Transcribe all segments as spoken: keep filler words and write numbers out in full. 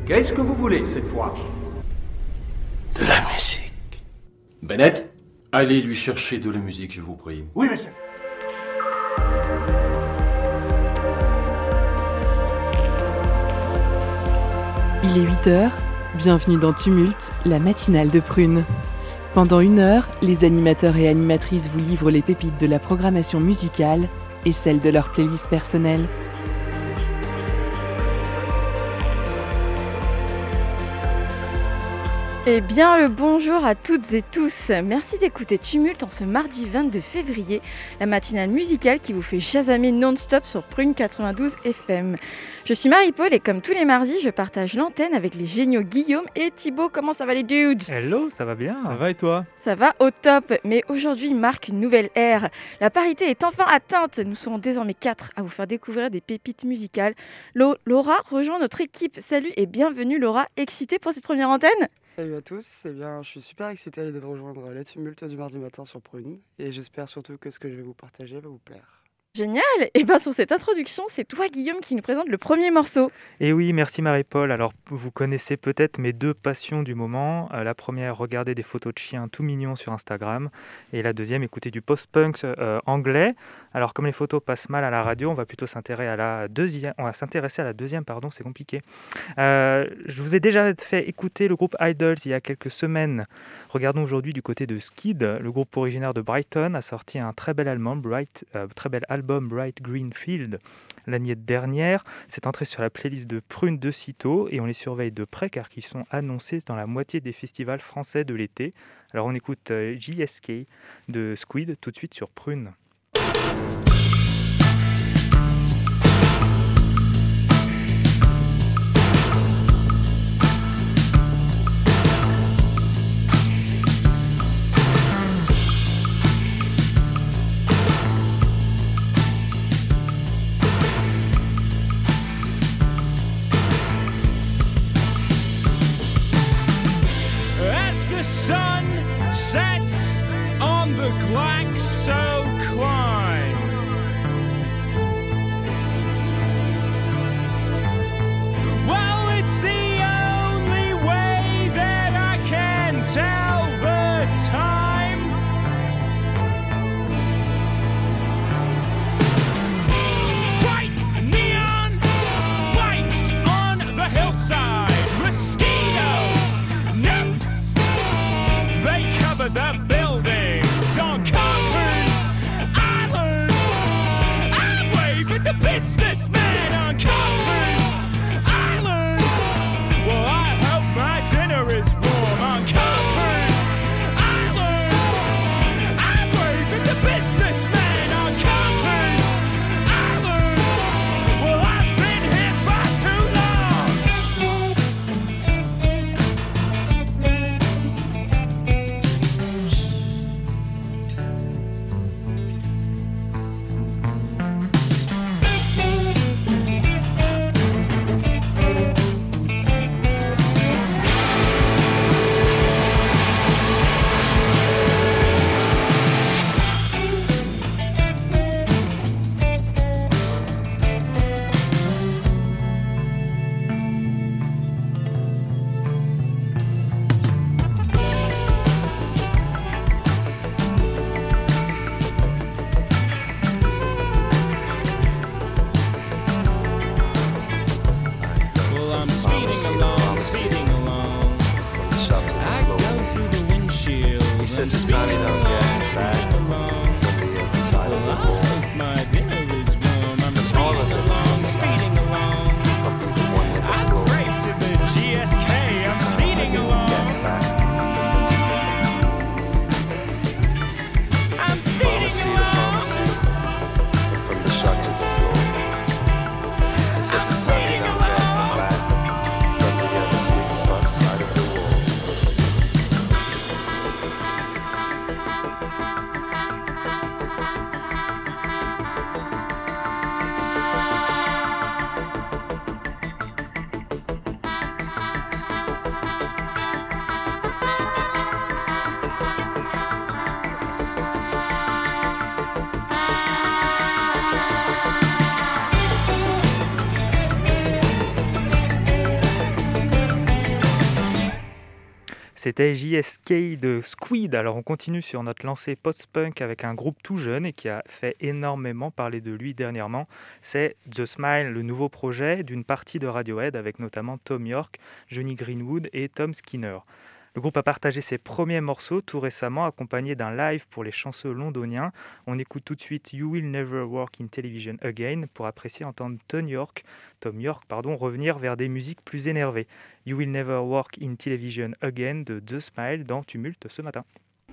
Qu'est-ce que vous voulez cette fois? De la musique. Bennett, allez lui chercher de la musique, je vous prie. Oui, monsieur. Il est huit heures, bienvenue dans Tumulte, la matinale de Prune. Pendant une heure, les animateurs et animatrices vous livrent les pépites de la programmation musicale et celles de leur playlist personnelle. Eh bien le bonjour à toutes et tous, merci d'écouter Tumulte en ce mardi vingt-deux février, la matinale musicale qui vous fait chasamer non-stop sur Prune quatre-vingt-douze F M. Je suis Marie-Paul et comme tous les mardis, je partage l'antenne avec les géniaux Guillaume et Thibaut. Comment ça va les dudes? Hello, ça va bien? Ça va et toi? Ça va au top, mais aujourd'hui marque une nouvelle ère. La parité est enfin atteinte, nous serons désormais quatre à vous faire découvrir des pépites musicales. Lo- Laura rejoint notre équipe, salut et bienvenue Laura, excitée pour cette première antenne? Salut à tous, eh bien, je suis super excité à l'idée de rejoindre les tumultes du mardi matin sur Prune et j'espère surtout que ce que je vais vous partager va vous plaire. Génial! Et bien sur cette introduction, c'est toi Guillaume qui nous présente le premier morceau. Et oui, merci Marie-Paul. Alors, vous connaissez peut-être mes deux passions du moment. Euh, la première, regarder des photos de chiens tout mignons sur Instagram. Et la deuxième, écouter du post-punk euh, anglais. Alors, comme les photos passent mal à la radio, on va plutôt s'intéresser à la deuxième. On va s'intéresser à la deuxième, pardon, c'est compliqué. Euh, je vous ai déjà fait écouter le groupe Idols il y a quelques semaines. Regardons aujourd'hui du côté de Skid. Le groupe originaire de Brighton a sorti un très bel album, Bright, euh, très bel album. Bright Green Field l'année dernière. C'est entré sur la playlist de Prune de sitôt et on les surveille de près car ils sont annoncés dans la moitié des festivals français de l'été. Alors on écoute euh, J S K de Squid tout de suite sur Prune. C'était J S K de Squid. Alors on continue sur notre lancée post-punk avec un groupe tout jeune et qui a fait énormément parler de lui dernièrement. C'est The Smile, le nouveau projet d'une partie de Radiohead avec notamment Tom York, Johnny Greenwood et Tom Skinner. Le groupe a partagé ses premiers morceaux tout récemment, accompagné d'un live pour les chanceux londoniens. On écoute tout de suite You Will Never Work in Television Again pour apprécier entendre Tom York, Tom York pardon, revenir vers des musiques plus énervées. You Will Never Work in Television Again de The Smile dans Tumulte ce matin.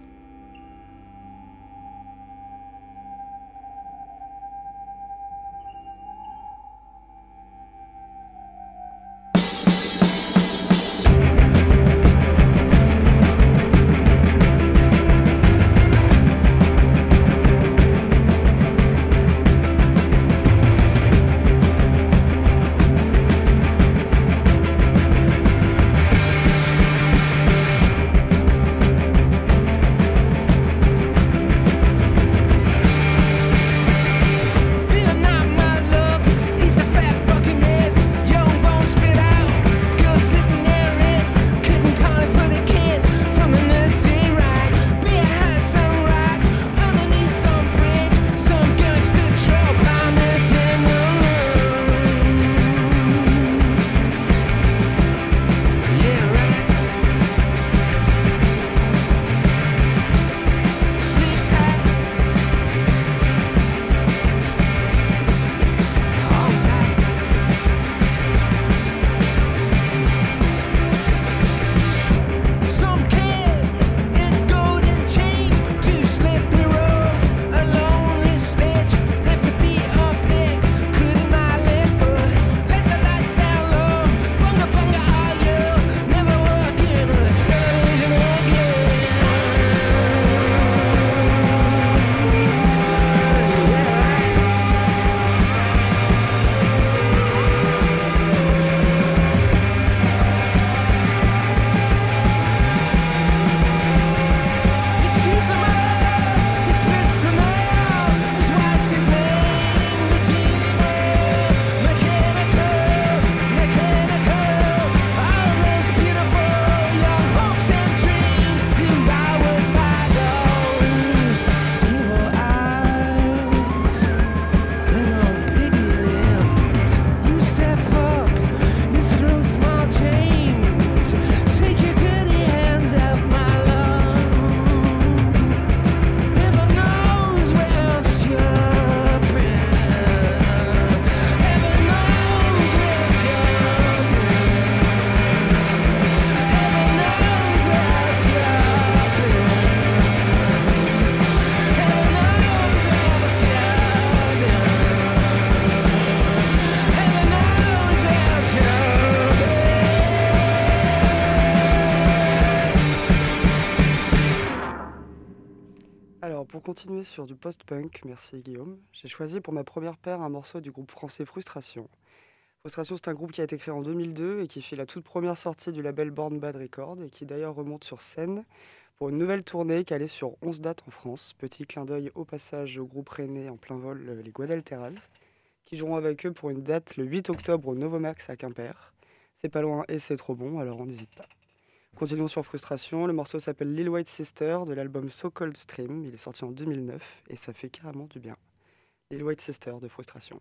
Pour continuer sur du post-punk, merci Guillaume, j'ai choisi pour ma première paire un morceau du groupe français Frustration. Frustration, c'est un groupe qui a été créé en deux mille deux et qui fait la toute première sortie du label Born Bad Records et qui d'ailleurs remonte sur scène pour une nouvelle tournée calée sur onze dates en France. Petit clin d'œil au passage au groupe rennais en plein vol, les Guadalteras, qui joueront avec eux pour une date le huit octobre au Novomax à Quimper. C'est pas loin et c'est trop bon, alors on n'hésite pas. Continuons sur Frustration, le morceau s'appelle Lil White Sister de l'album So Cold Stream, il est sorti en deux mille neuf et ça fait carrément du bien. Lil White Sister de Frustration.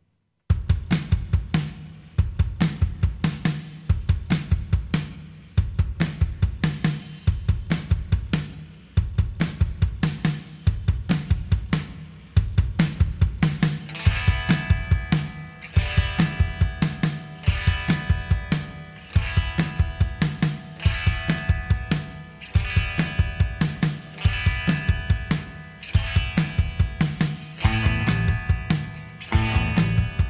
Thank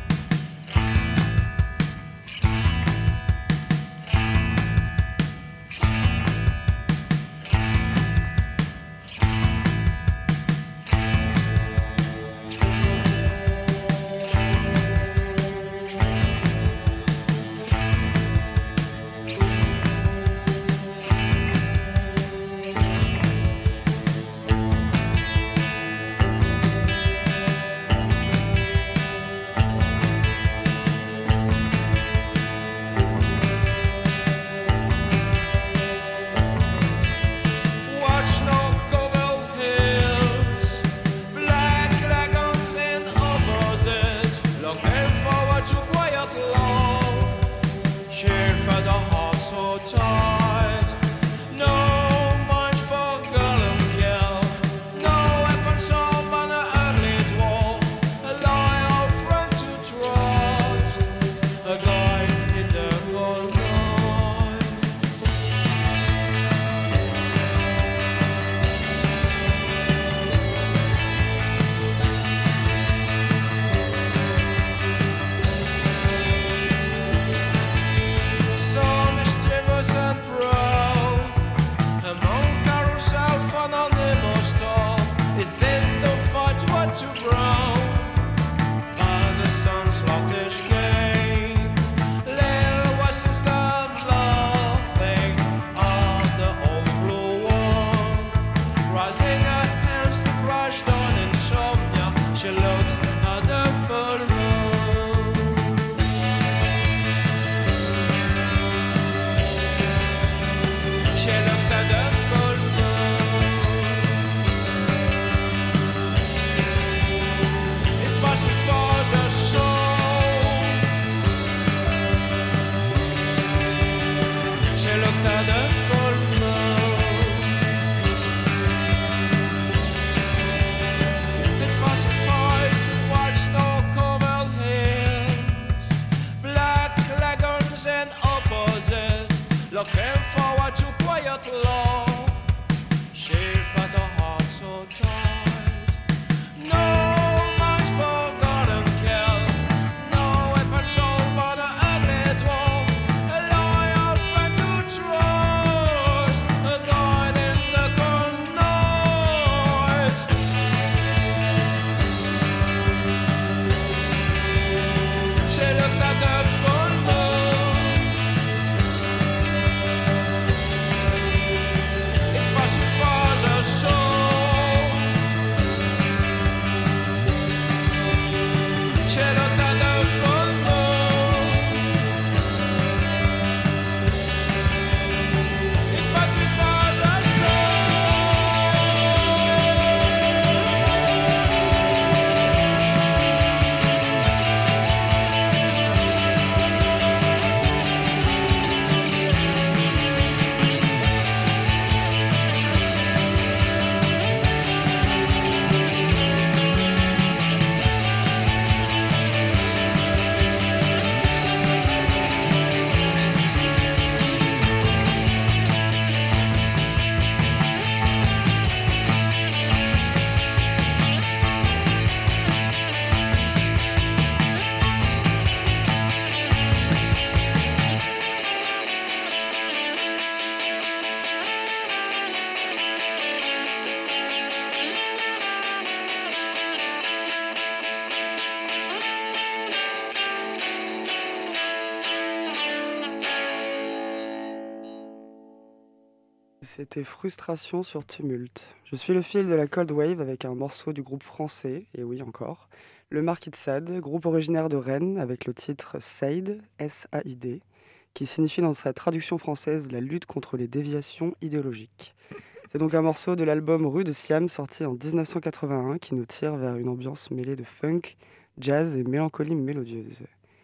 C'était Frustration sur Tumulte. Je suis le fil de la Cold Wave avec un morceau du groupe français, et oui encore, le Marquis de Sade, groupe originaire de Rennes avec le titre Saïd, S A I D, qui signifie dans sa traduction française la lutte contre les déviations idéologiques. C'est donc un morceau de l'album Rue de Siam sorti en dix-neuf cent quatre-vingt-un qui nous tire vers une ambiance mêlée de funk, jazz et mélancolie mélodieuse.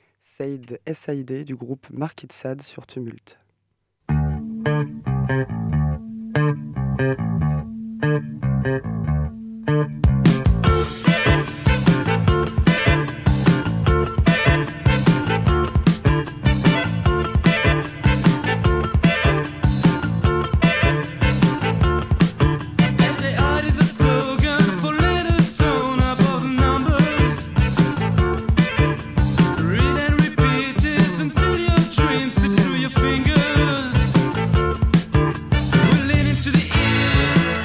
Saïd, S A I D du groupe Marquis de Sade sur Tumulte. Fingers, we're leaning to the ears.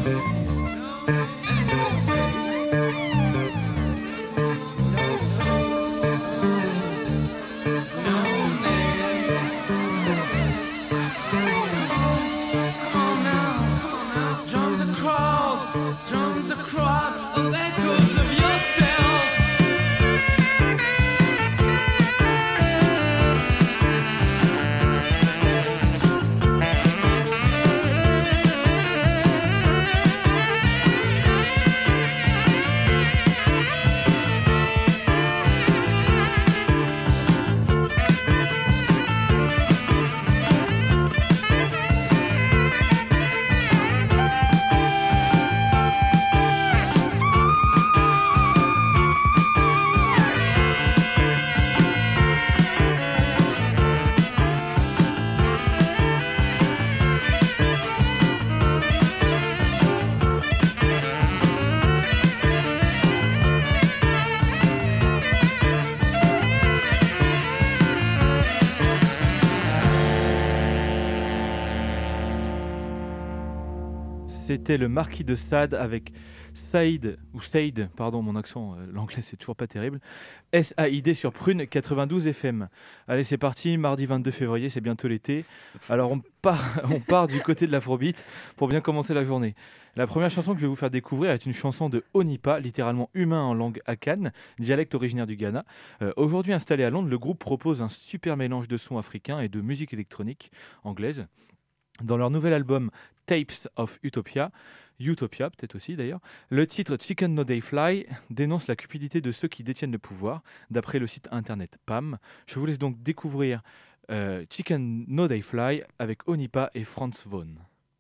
C'était le Marquis de Sade avec Saïd, ou Saïd, pardon, mon accent, euh, l'anglais c'est toujours pas terrible, S A I D sur Prune quatre-vingt-douze F M. Allez, c'est parti, mardi vingt-deux février, c'est bientôt l'été. Alors on part, on part du côté de l'afrobeat pour bien commencer la journée. La première chanson que je vais vous faire découvrir est une chanson de Onipa, littéralement humain en langue Akan, dialecte originaire du Ghana. Euh, aujourd'hui installé à Londres, le groupe propose un super mélange de sons africains et de musique électronique anglaise. Dans leur nouvel album Tapes of Utopia, Utopia peut-être aussi d'ailleurs, le titre Chicken No Day Fly dénonce la cupidité de ceux qui détiennent le pouvoir, d'après le site internet P A M. Je vous laisse donc découvrir euh, Chicken No Day Fly avec Onipa et Franz Vaughan.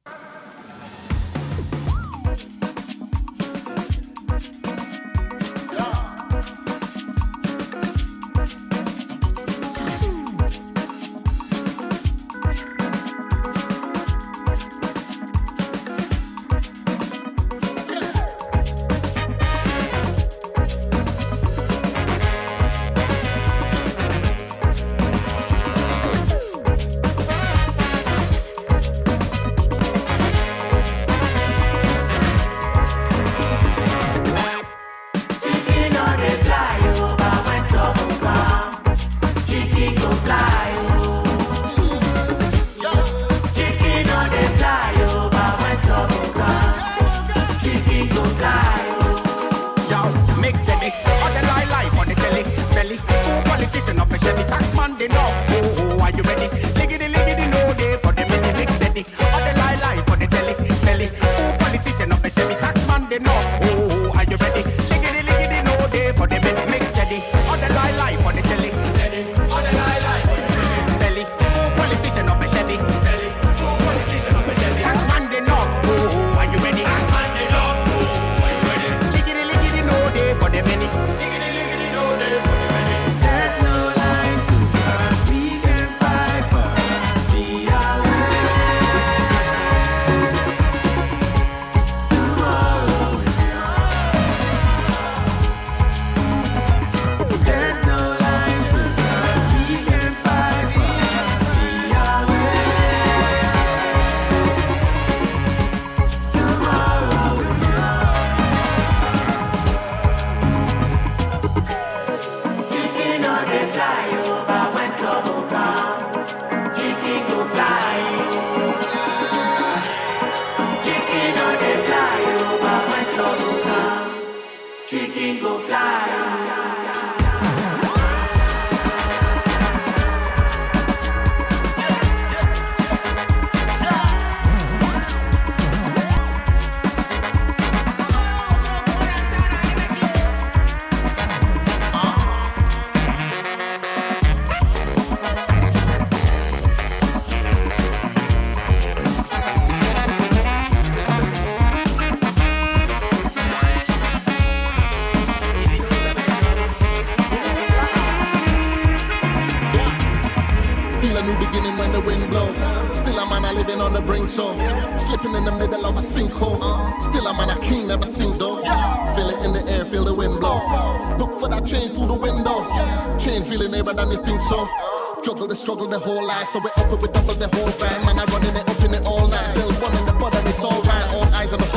So, slipping in the middle of a sinkhole. Still I'm on a king, never sink though. Feel it in the air, feel the wind blow. Look for that change through the window. Change really nearer than you think so. Juggle the struggle the whole life, so we up it, we double the whole grind. Man, I running it up in it all night. Still one in the bottom, it's alright. All eyes on the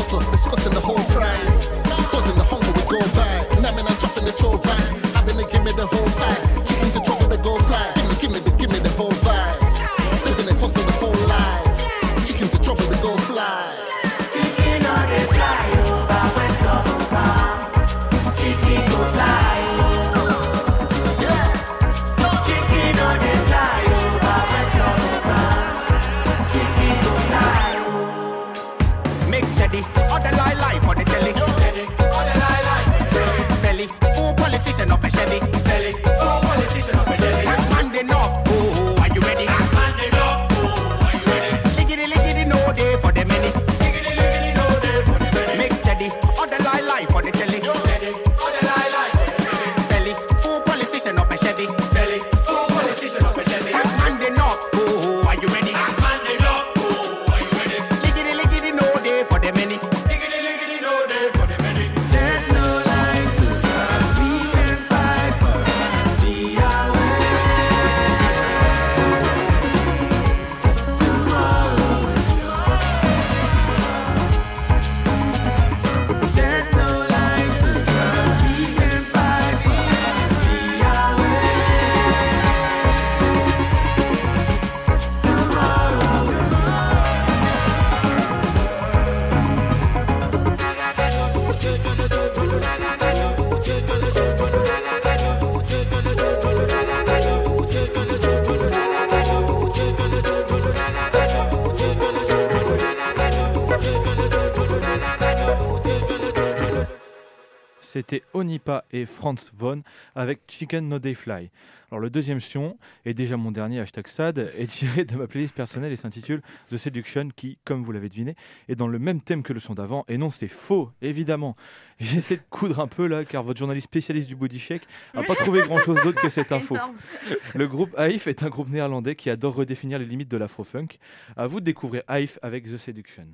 hustle, discussing the whole prize. Causing the hunger we go by. Namming and dropping the troll right. Having to give me the whole vibe. Chickens in trouble, they go fly. Give me, give me the, give me the whole vibe. Living it hustle the whole life. Chickens in trouble, they go fly. Chicken or they fly over when trouble come. Chicken go fly. Yeah. Chicken or they fly over when trouble come. Chicken go fly. Make steady, all the lie lie for the telly. Belly, full politician up a Chevy. Belly, full politician up a Chevy. That's man they know. Oh, are you ready? That's man they know. Oh, are you ready? Liggity liggity no day for the many. Liggity liggity no day for the many. Make steady, all the lie lie for the telly. All the lie lie for the telly. Belly, full politician up a Chevy. Belly, full politician up a Chevy. That's man they know. Oh, are you ready? That's man they know. Oh, are you ready? Liggity liggity no day for the many. Liggity liggity no day for the many. There's no line to us. We can fight for us. Be our way. Tomorrow is yours. There's no line to us. We can fight for us. Be our way. Tomorrow is C'était Onipa et Franz Von avec Chicken No Day Fly. Alors le deuxième son, et déjà mon dernier hashtag sad, est tiré de ma playlist personnelle et s'intitule The Seduction qui, comme vous l'avez deviné, est dans le même thème que le son d'avant. Et non, c'est faux, évidemment. J'essaie de coudre un peu là, car votre journaliste spécialiste du body shake n'a pas trouvé grand-chose d'autre que cette info. Énorme. Le groupe Haif est un groupe néerlandais qui adore redéfinir les limites de l'afro-funk. À vous de découvrir Haif avec The Seduction.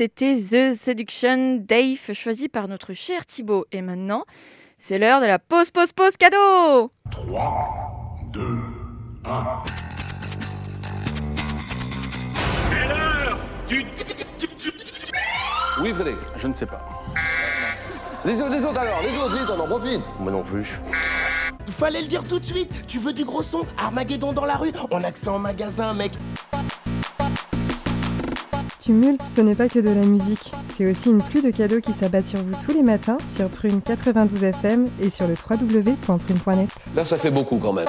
c'était The Seduction Dave, choisi par notre cher Thibaut. Et maintenant, c'est l'heure de la pause, pause, pause cadeau. trois, deux, un. C'est l'heure du... Oui, Frédéric, je ne sais pas. Les autres, les autres alors, les autres, vite, on en profite. Moi non plus. Fallait le dire tout de suite. Tu veux du gros son? Armageddon dans la rue? On a accès en magasin, mec. Tumulte, ce n'est pas que de la musique. C'est aussi une pluie de cadeaux qui s'abat sur vous tous les matins sur Prune quatre-vingt-douze F M et sur le w w w point prune point net. Là, ça fait beaucoup quand même.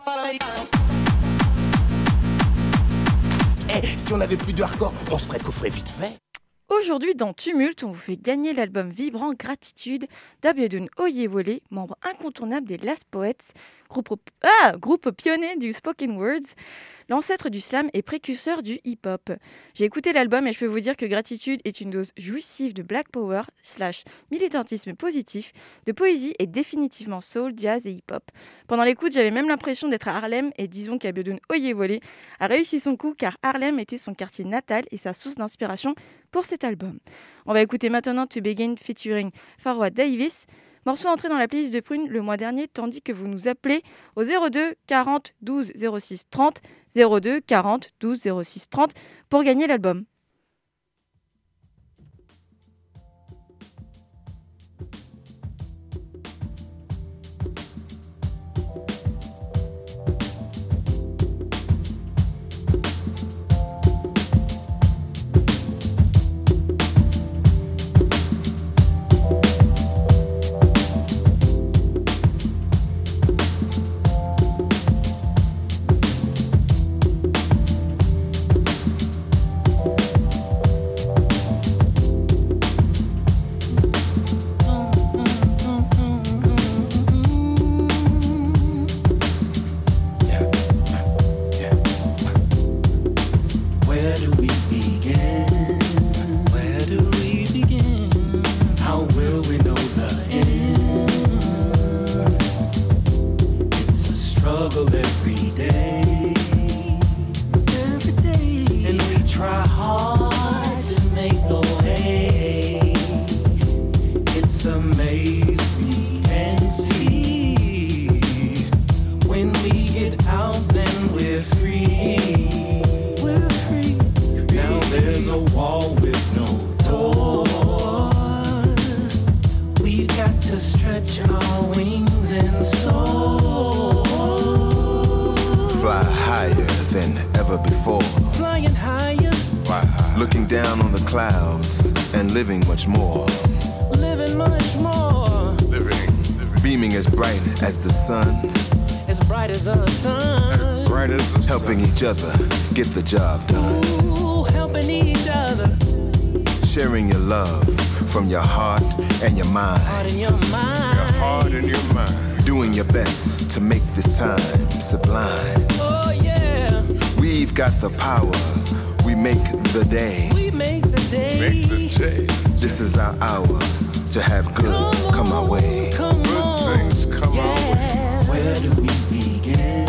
Eh, hey, si on avait plus de hardcore, on se ferait coffrer vite fait. Aujourd'hui, dans Tumulte, on vous fait gagner l'album vibrant Gratitude d'Abiodun Oyewole, membre incontournable des Last Poets, groupe, ah, groupe pionnier du spoken words, l'ancêtre du slam et précurseur du hip-hop. J'ai écouté l'album et je peux vous dire que Gratitude est une dose jouissive de black power slash militantisme positif, de poésie et définitivement soul, jazz et hip-hop. Pendant l'écoute, j'avais même l'impression d'être à Harlem et disons qu'Abiodun Oyewole a réussi son coup car Harlem était son quartier natal et sa source d'inspiration pour cet album. On va écouter maintenant To Begin featuring Farwa Davis, morceau entré dans la playlist de Prune le mois dernier, tandis que vous nous appelez au zéro deux quarante douze zéro six trente, zéro deux quarante douze zéro six trente pour gagner l'album. Other, get the job done. Ooh, helping each other. Sharing your love from your heart and your mind. Heart and your mind. Your heart and your mind. Doing your best to make this time sublime. Oh yeah. We've got the power. We make the day. We make the day. Make the day. This is our hour to have good come, come our way. Come good on. things come yeah. our way. Where do we begin?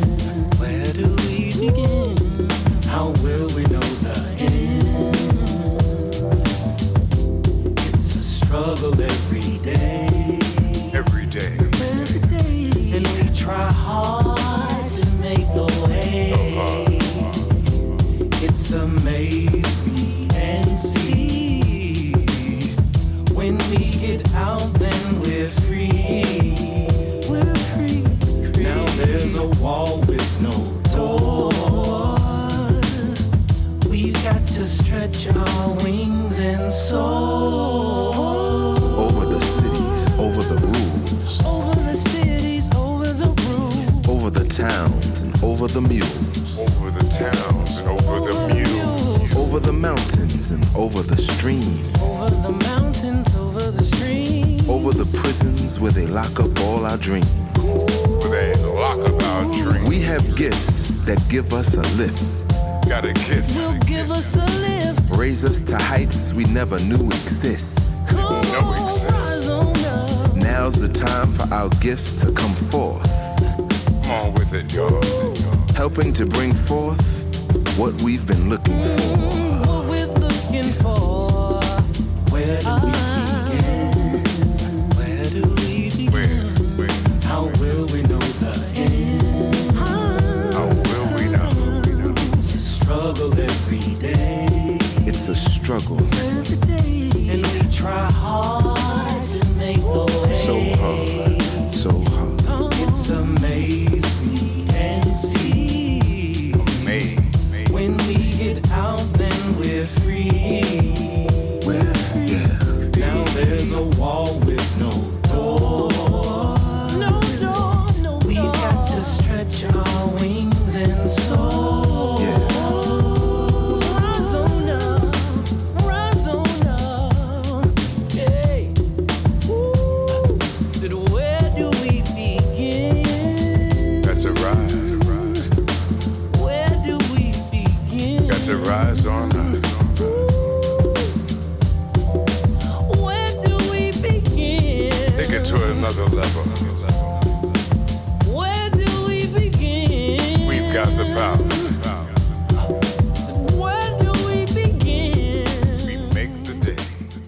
Where do we begin? How will we know the end? It's a struggle every day. Every day. Every day. And we try hard to make a way. It's amazing we can see. When we get out, then we're free. We're free. free. Now there's a wall with no door. We've got to stretch our wings and soar. Over the cities, over the rules. Over the cities, over the rules. Over the towns and over the mules. Over the towns and over, over the mules. Over the mountains and over the streams. Over the mountains, over the streams. Over the prisons where they lock up all our dreams. Where they lock up our dreams. We have gifts that give us a lift. Got a gift. Will give us a lift. Raise us to heights we never knew exist. Come no on, exist. rise on up. Now's the time for our gifts to come forth. Come on with it, y'all. Helping to bring forth what we've been looking for. What we're looking for. where do we begin? Where do we begin? Where, where? How will we know the end? How will we know? It's a struggle every day. It's a struggle. Every day. And we try hard to make a way. So hard, so hard. It's a maze we can see. Maze. When we get out, then we're free. We're free. Now there's a wall with no door. No door, no door. We've got to stretch our wings and soar. Rise on up, rise on up. Hey. Ooh. But where do we begin? That's a rise. Where do we begin? Got to rise on up. Where do we begin? Take it to another level. Where do we begin? We've got the power. Where do we begin? We make the day.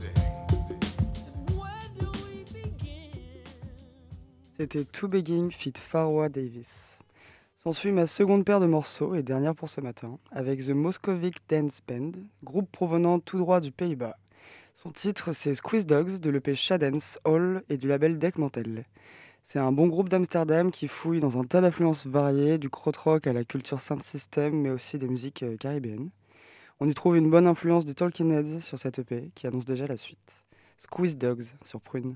C'était To Begin feat. Farwa Davis. S'ensuit ma seconde paire de morceaux et dernière pour ce matin, avec The Moscovic Dance Band, groupe provenant tout droit du Pays-Bas. Son titre, c'est Squeeze Dogs de l'E P Shadance Hall et du label Deck Mantel. C'est un bon groupe d'Amsterdam qui fouille dans un tas d'influences variées, du krautrock à la culture sound system, mais aussi des musiques euh, caribéennes. On y trouve une bonne influence des Talking Heads sur cette E P, qui annonce déjà la suite. Squeeze Dogs sur Prune.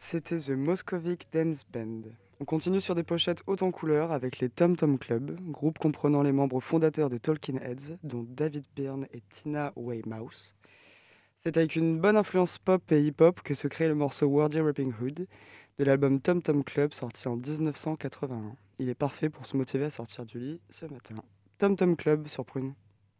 C'était The Moscovic Dance Band. On continue sur des pochettes hautes en couleurs avec les Tom Tom Club, groupe comprenant les membres fondateurs des Talking Heads, dont David Byrne et Tina Weymouth. C'est avec une bonne influence pop et hip-hop que se crée le morceau Wordy Rapping Hood de l'album Tom Tom Club sorti en dix-neuf cent quatre-vingt-un. Il est parfait pour se motiver à sortir du lit ce matin. Tom Tom Club sur Prune.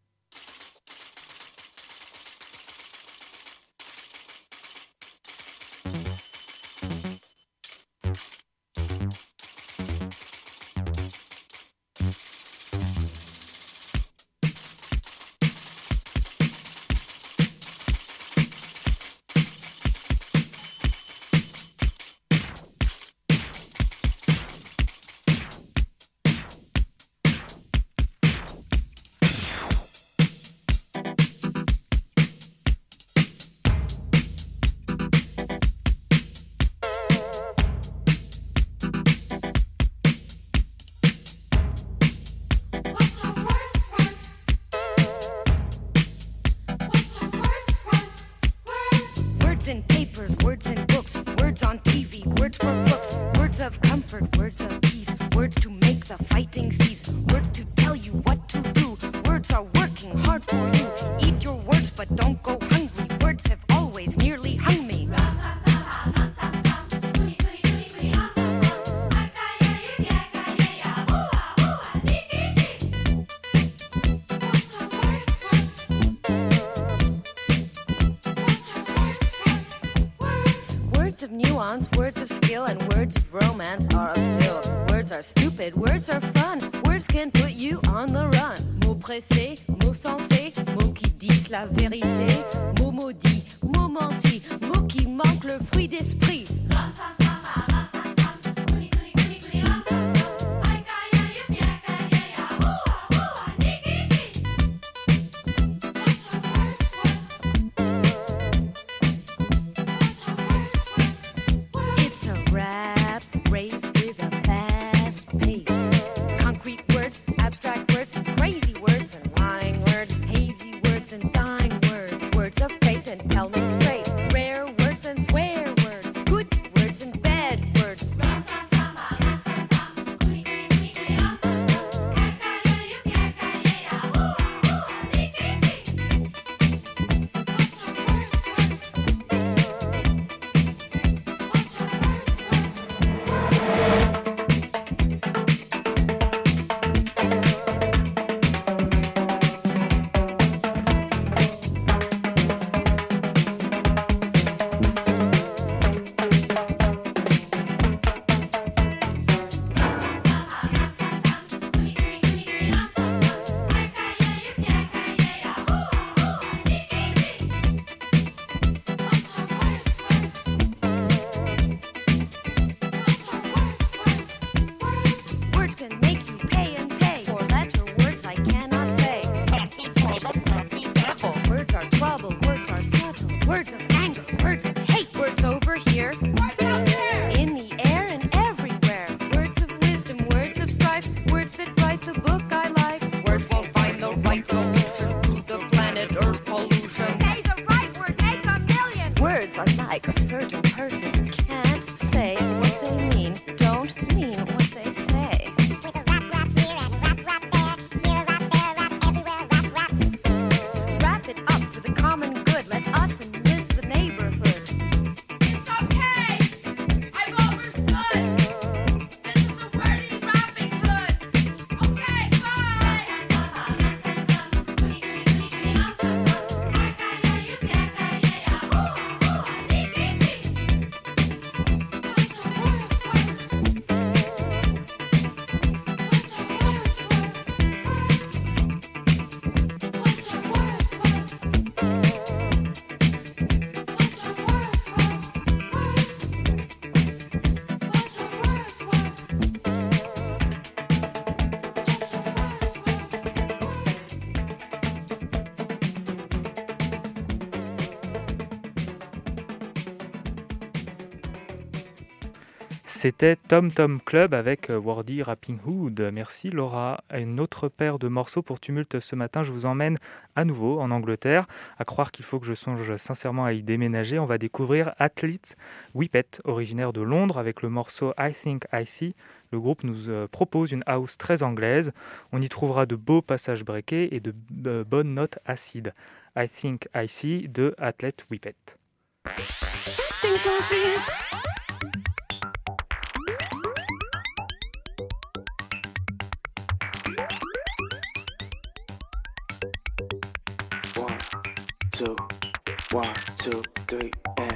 in papers, words in books, words on T V, words for crooks, words of comfort, words of peace, words to make the fighting cease, words to tell you what to do. Words are working hard for you. Eat your words, but don't go hungry. Words have always nearly hung me. Words of nuance, words of skill, and words of romance are a pill. Words are stupid, words are fun. Words can put you on the run. Mots pressés, mots sensés, mots qui disent la vérité. Mots maudits, mots mentis, mots qui manquent le fruit d'esprit. C'était Tom Tom Club avec Wardy Rapping Hood. Merci Laura. Une autre paire de morceaux pour Tumulte ce matin. Je vous emmène à nouveau en Angleterre. À croire qu'il faut que je songe sincèrement à y déménager. On va découvrir Athlete Whippet, originaire de Londres, avec le morceau I Think I See. Le groupe nous euh, propose une house très anglaise. On y trouvera de beaux passages breakés et de euh, bonnes notes acides. I Think I See de Athlete Whippet. Two, one, two, three, and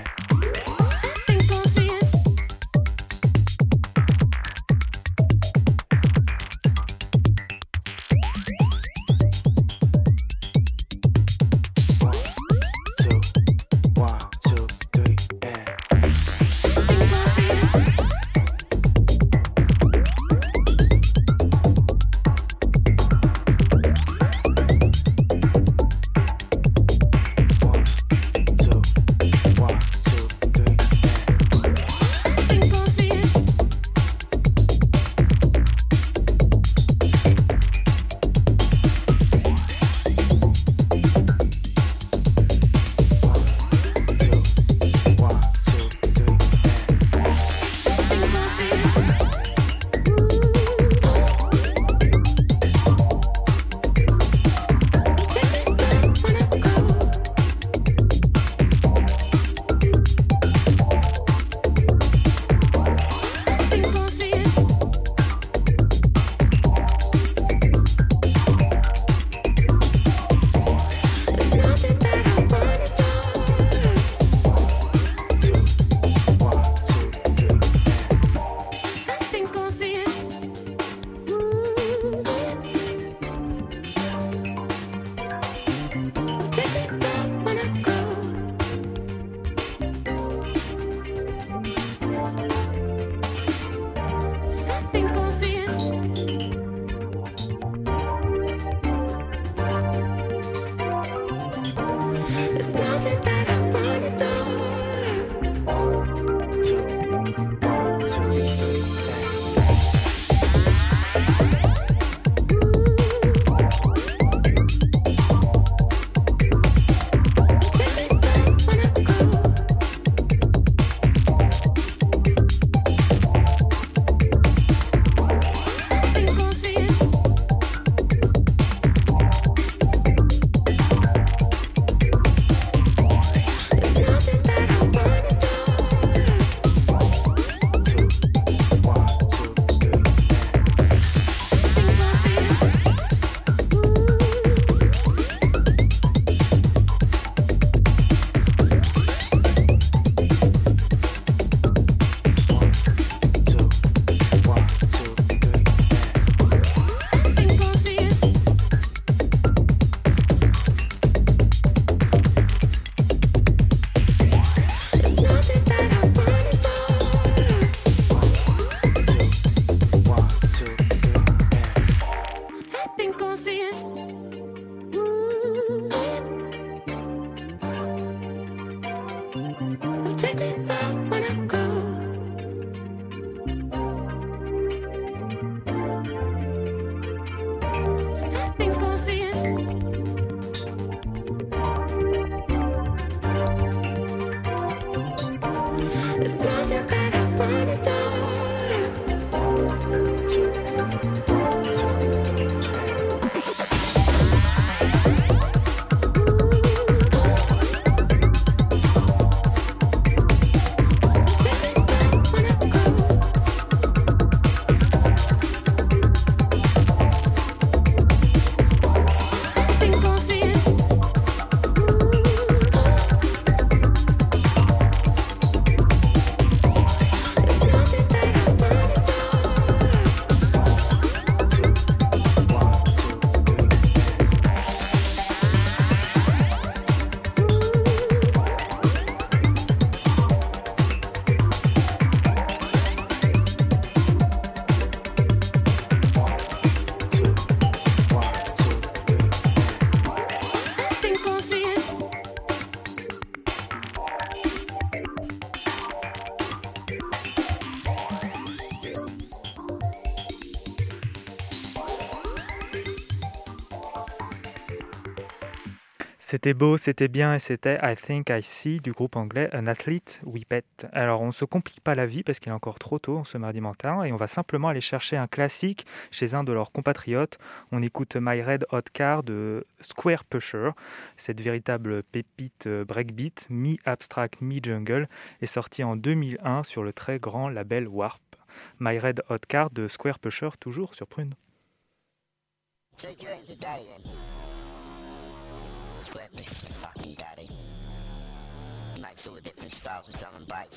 C'était beau, c'était bien et c'était I Think I See du groupe anglais An Athlete We Pet. Alors on ne se complique pas la vie parce qu'il est encore trop tôt ce mardi matin et on va simplement aller chercher un classique chez un de leurs compatriotes. On écoute My Red Hot Car de Square Pusher. Cette véritable pépite breakbeat, mi-abstract, mi-jungle, est sortie en deux mille un sur le très grand label Warp. My Red Hot Car de Square Pusher, toujours sur Prune. Take your to daddy then. Square bitch, fucking daddy. Makes all the different styles of drum and bass.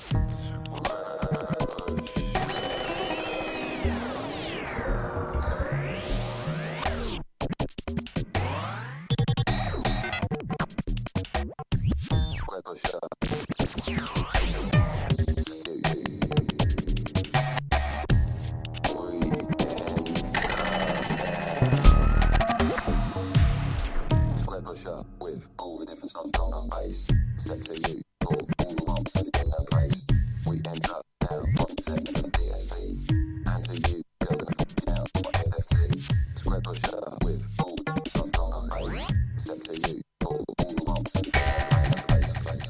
Square pusher. With all the different stuff done on bass, set to you, all, all the lumps as it in their place. We enter down, bottom seven and P S P, and to you, you're gonna fuck it out on my F F T. Square pusher with all the different stuff done on bass, set to you, all, all the lumps as it in their place, place, place.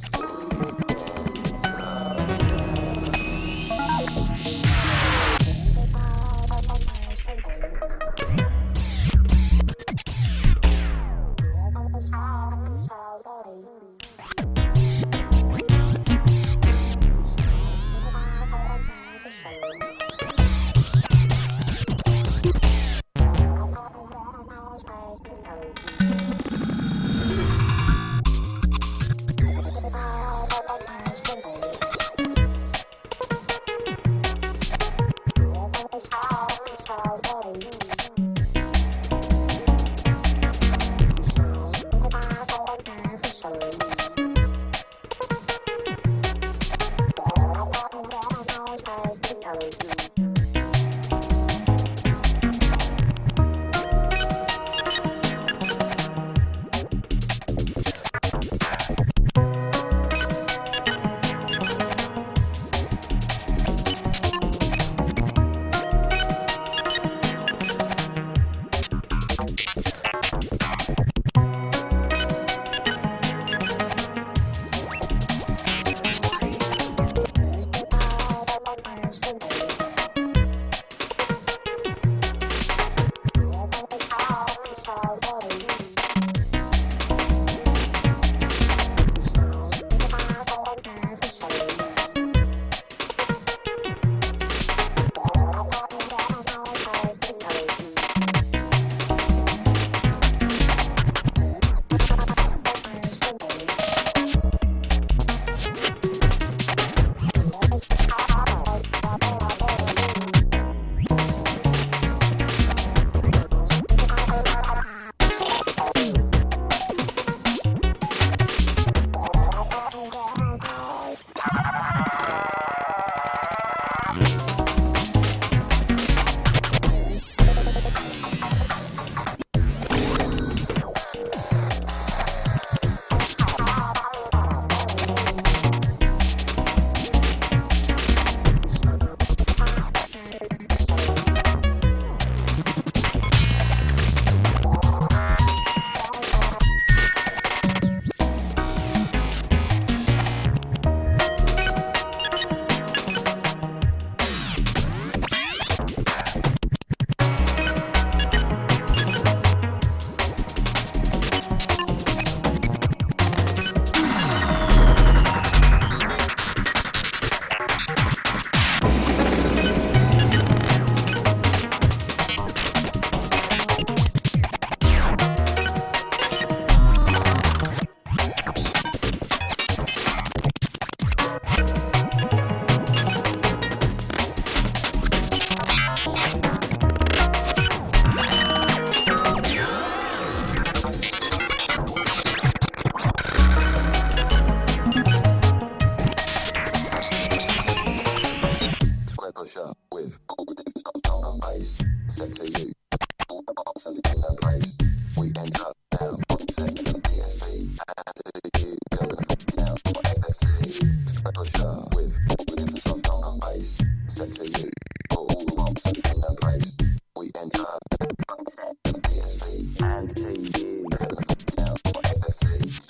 And to you, you're gonna fuck it out on my F F T.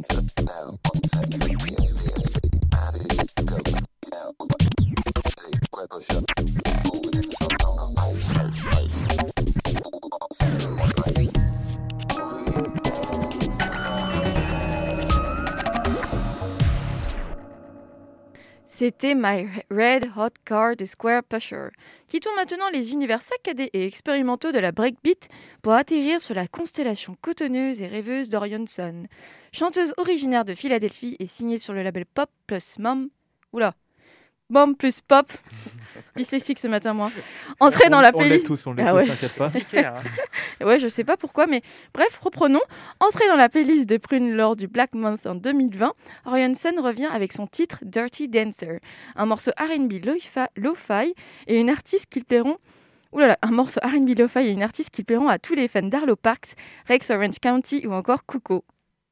C'était My Red Hot Car de Square Pusher, qui tourne maintenant les univers saccadés et expérimentaux de la breakbeat pour atterrir sur la constellation cotonneuse et rêveuse d'Orion Sun. Chanteuse originaire de Philadelphie et signée sur le label Pop plus Mom... Oula Mom plus Pop dyslexique ce matin, moi. Entrée dans la playlist... On l'est tous, on l'est ah tous, ouais. t'inquiète pas. Ouais, je sais pas pourquoi, mais bref, reprenons. Entrée dans la playlist de Prune lors du Black Month en deux mille vingt, Orion Sun revient avec son titre Dirty Dancer, un morceau R and B lo-fi, lo-fi et une artiste qui plairont... Oulala, un morceau R and B lo-fi et une artiste qui plairont à tous les fans d'Arlo Parks, Rex Orange County ou encore Kuko.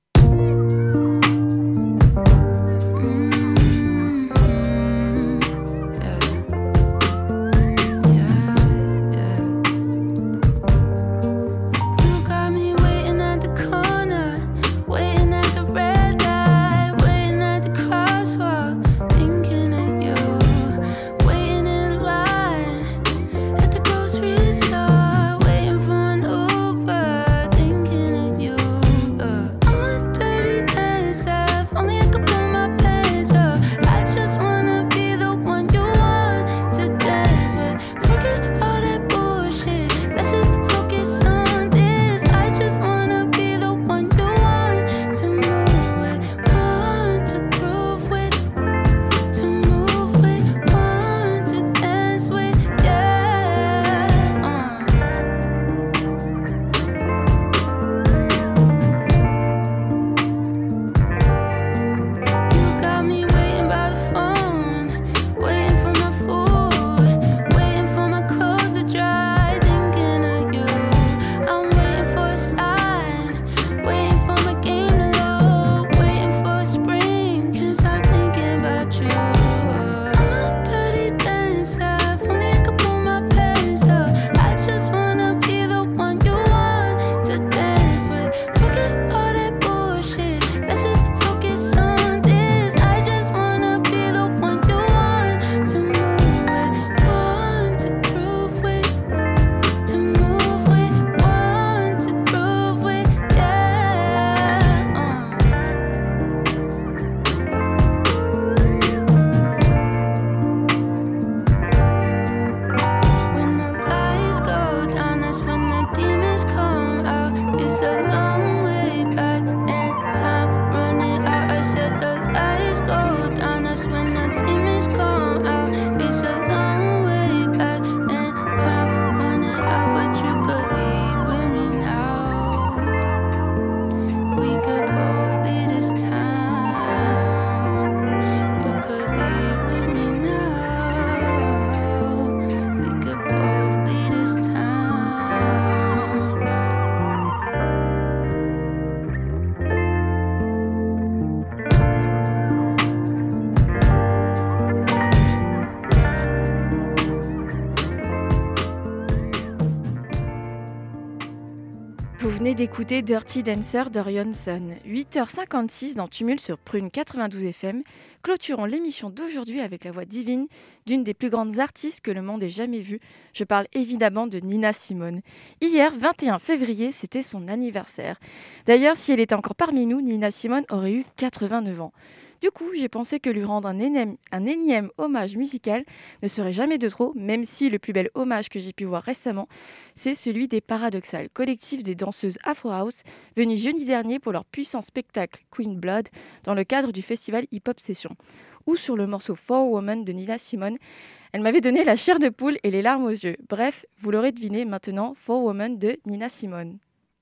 Vous venez d'écouter Dirty Dancer d'Orion Sun. huit heures cinquante-six dans Tumulte sur Prune quatre-vingt-douze F M. Clôturons l'émission d'aujourd'hui avec la voix divine d'une des plus grandes artistes que le monde ait jamais vues. Je parle évidemment de Nina Simone. Hier, vingt et un février, c'était son anniversaire. D'ailleurs, si elle était encore parmi nous, Nina Simone aurait eu quatre-vingt-neuf ans. Du coup, j'ai pensé que lui rendre un énième, un énième hommage musical ne serait jamais de trop, même si le plus bel hommage que j'ai pu voir récemment, c'est celui des Paradoxales, collectif des danseuses Afro House, venus jeudi dernier pour leur puissant spectacle Queen Blood dans le cadre du festival Hip Hop Session. Ou sur le morceau Four Women de Nina Simone, elle m'avait donné la chair de poule et les larmes aux yeux. Bref, vous l'aurez deviné maintenant, Four Women de Nina Simone.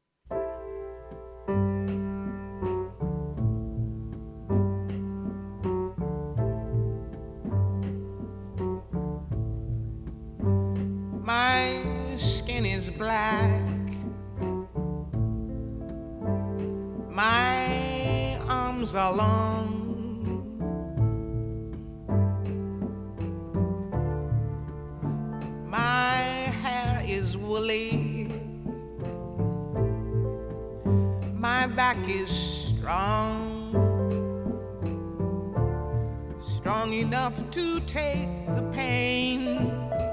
My skin is black. My arms are long. My hair is woolly. My back is strong, strong enough to take the pain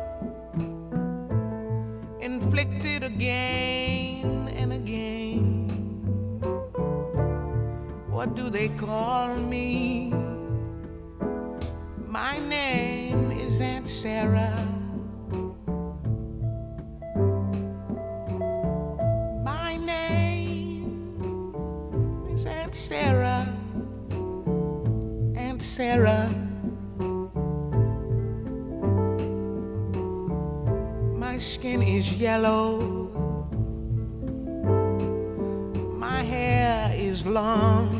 inflicted again and again. What do they call me? My name is Aunt Sarah. My name is Aunt Sarah. Aunt Sarah. My skin is yellow. My hair is long.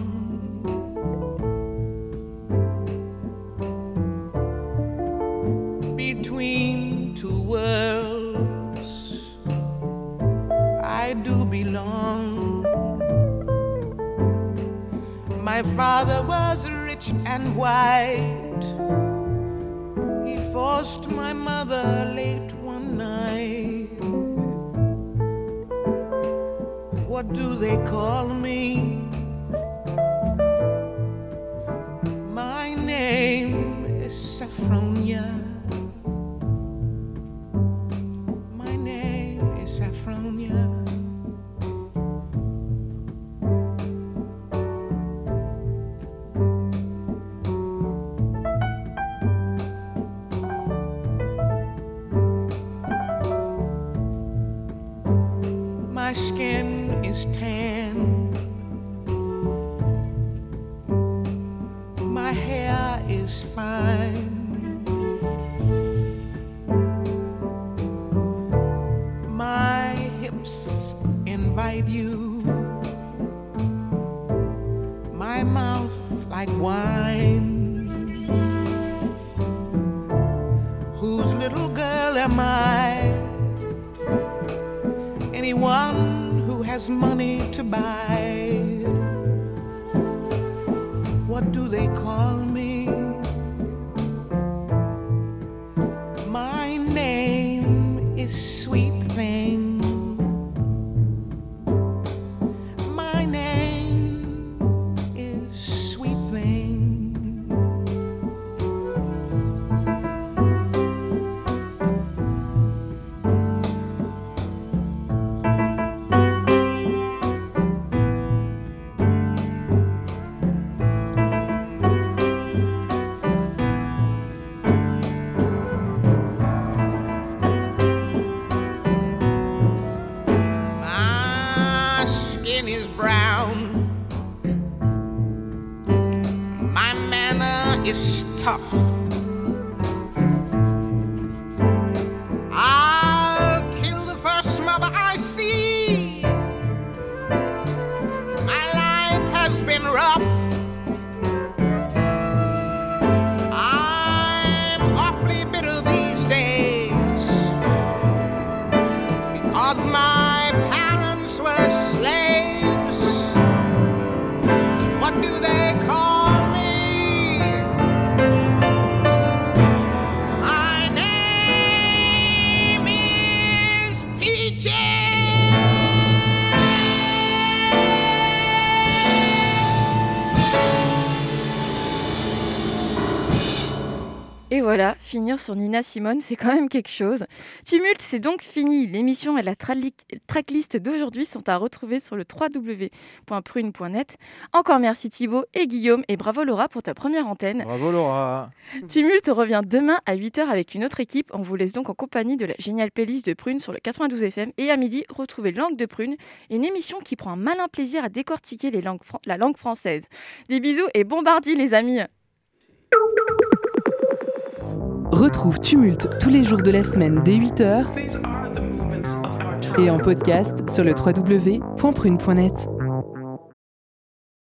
Between two worlds, I do belong. My father was rich and white. He forced my mother late one night. What do they call me? My name is Saffronia. My name is Saffronia. My skin is tan. My hair is fine. My hips invite you. My mouth like wine. Whose little girl am I? Anyone who has money to buy. What do they call me? My name is Sweet Thing. My name is Sweet Thing. My skin is brown. My manner is tough. I'll kill the first mother I see. My life has been rough. I'm awfully bitter these days because my parents were slaves. What do they call me? My name is Peaches. Et voilà, finir sur Nina Simone, c'est quand même quelque chose. Tumulte, c'est donc fini. L'émission et la tra- tracklist d'aujourd'hui sont à retrouver sur le w w w point prune point net. Encore merci Thibaut et Guillaume et bravo Laura pour ta première antenne. Bravo Laura. Tumulte revient demain à huit heures avec une autre équipe. On vous laisse donc en compagnie de la géniale playlist de Prune sur le quatre-vingt-douze F M. Et à midi, retrouvez Langue de Prune, une émission qui prend un malin plaisir à décortiquer les langues fran- la langue française. Des bisous et bon bardi les amis. Retrouve Tumulte tous les jours de la semaine dès huit heures et en podcast sur le w w w point prune point net.